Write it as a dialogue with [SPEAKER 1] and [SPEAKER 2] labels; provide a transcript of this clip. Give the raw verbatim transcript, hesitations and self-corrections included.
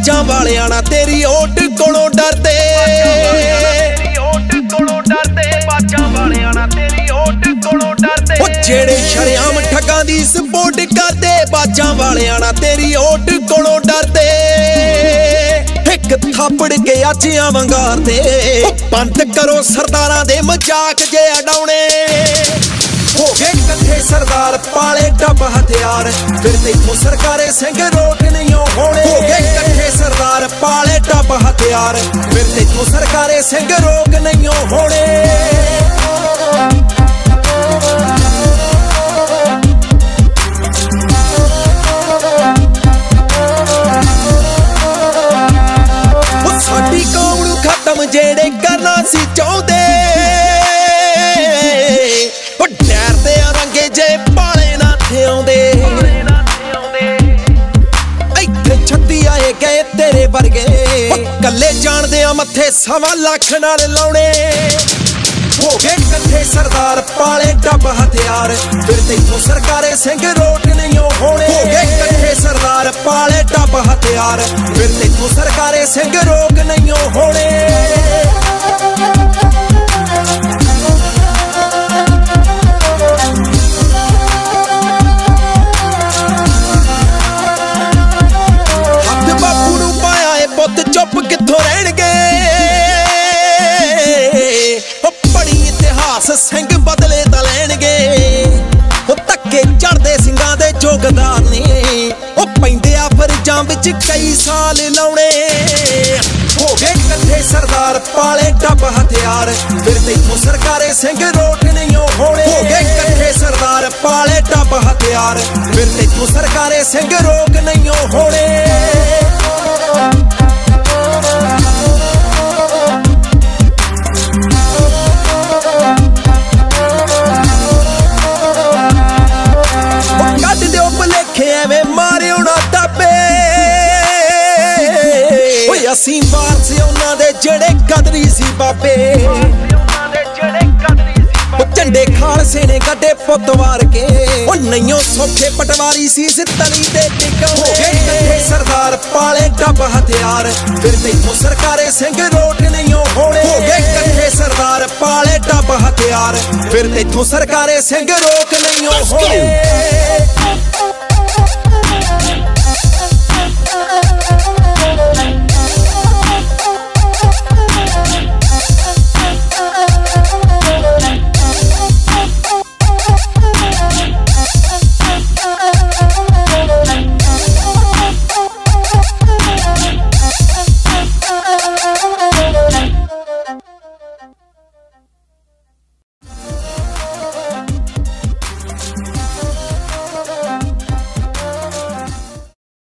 [SPEAKER 1] ਬਾਜਾਂ ਵਾਲਿਆਂ ਨਾ ਤੇਰੀ ਓਟ ਕੋਲੋਂ ਡਰਦੇ ਉਹ ਜਿਹੜੇ ਸ਼ਰਿਆਮ ਠੱਗਾਂ ਦੀ ਸਪੋਰਟ ਕਰਦੇ ਬਾਜਾਂ ਵਾਲਿਆਂ ਨਾ ਤੇਰੀ ਓਟ ਕੋਲੋਂ ਡਰਦੇ ਇੱਕ ਥਾਪੜ ਕੇ ਅੱਜਿਆਂ ਵੰਗਾਰਦੇ ਬੰਦ ਕਰੋ ਸਰਦਾਰਾਂ ਦੇ ਮਜ਼ਾਕ ਜੇ ਅਡਾਉਣੇ ਹੋ ਗਏ ਇਕੱਠੇ ਸਰਦਾਰ ਪਾਲੇ ਡੱਬ ਹਥਿਆਰ ਫਿਰ ਤੈਥੋਂ ਸਰਕਾਰੇ ਸਿੰਘ ਰੋਕ ਨਹੀਂ ਹੋਣੇ ਹੋ ਗਏ ਇਕੱਠੇ ਸਰਦਾਰ ਪਾਲੇ ਡੱਬ ਹਥਿਆਰ ਫਿਰ ਤੈਥੋਂ ਸਰਕਾਰੇ ਸਿੰਘ ਰੋਕ ਨਹੀਂ ਹੋਣੇ ਸਾਡੀ ਕੌਮ ਨੂੰ ਖਤਮ ਜਿਹੜੇ ਕਰਨਾ ਸੀ ਚਾਹੁੰਦੇ ਉਹ ਡਰਦੇ ਰੰਗੇ ਜੇ ਪਾਲੇ ਨਾ ਥਿਆਉਂਦੇ ਇੱਥੇ ਛੱਤੀ ਆਏ ਗਏ ਤੇਰੇ ਵਰਗੇ ਕੱਲੇ ਜਾਣਦੇ ਆ ਮੱਥੇ ਸਵਾ ਲੱਖ ਨਾਲ ਲਾਉਣੇ ਹੋ ਗਏ ਇਕੱਠੇ ਸਰਦਾਰ ਪਾਲੇ ਡੱਬ ਹਥਿਆਰ ਫਿਰ ਤੈਥੋਂ ਸਰਕਾਰੇ ਸਿੰਘ ਰੋਕ ਨਹੀਂ ਹੋਣੇ ਹੋ ਗਏ ਇਕੱਠੇ ਸਰਦਾਰ ਪਾਲੇ ਡੱਬ ਹਥਿਆਰ ਫਿਰ ਤੈਥੋਂ ਸਰਕਾਰੇ ਸਿੰਘ ਰੋਕ ਨਹੀਂ ਹੋਣੇ ਹੱਥ ਬਾਪੂ ਨੂੰ ਪਾਇਆ ਏ ਪੁੱਤ ਚੁੱਪ ਕਿੱਥੋਂ ਰਹਿਣਗੇ ਸਿੰਘ ਬਦਲੇ ਤਾਂ ਲੈਣਗੇ ਉਹ ਧੱਕੇ ਚੜਦੇ ਸਿੰਘਾਂ ਦੇ ਜੋਗਦਾਰ ਨੇ ਉਹ ਪੈਂਦੇ ਆ ਫਰਜ਼ਾਂ ਵਿੱਚ ਕਈ ਸਾਲ ਲਾਉਣੇ ਹੋ ਗਏ ਇਕੱਠੇ ਸਰਦਾਰ ਪਾਲੇ ਡੱਬ ਹਥਿਆਰ ਫਿਰ ਤੈਥੋਂ ਸਰਕਾਰੇ ਸਿੰਘ ਰੋਕ ਨਹੀਂ ਹੋਣੇ ਹੋ ਗਏ ਇਕੱਠੇ ਸਰਦਾਰ ਪਾਲੇ ਡੱਬ ਹਥਿਆਰ ਫਿਰ ਤੈਥੋਂ ਸਰਕਾਰੇ ਸਿੰਘ ਰੋਕ ਨਹੀਂ ਹੋਣੇ ਐਵੇਂ ਮਾਰਿਓ ਨਾ ਦਾਬੇ ਓਏ ਅਸੀਂ ਵਾਰਸ ਉਹਨਾਂ ਦੇ ਜਿਹੜੇ ਕਦਰੀ ਸੀ ਬਾਬੇ ਉਹ ਝੰਡੇ ਖਾਲਸੇ ਨੇ ਗੱਡੇ ਪੁੱਤ ਵਾਰ ਕੇ ਉਹ ਨਹੀਂਓ ਸੌਖੇ ਪਟਵਾਰੀ ਸੀ ਤਲੀ ਦੇ ਟਿਕਾਉਣੇ ਹੋ ਗਏ ਇਕੱਠੇ ਸਰਦਾਰ ਪਾਲੇ ਡੱਬ ਹਥਿਆਰ ਫਿਰ ਤੈਥੋਂ ਸਰਕਾਰੇ ਸਿੰਘ ਰੋਕ ਨਹੀਂ ਹੋਣੇ ਹੋ ਗਏ ਇਕੱਠੇ ਸਰਦਾਰ ਪਾਲੇ ਡੱਬ ਹਥਿਆਰ ਫਿਰ ਤੈਥੋਂ ਸਰਕਾਰੇ ਸਿੰਘ ਰੋਕ ਨਹੀਂ ਹੋਣੇ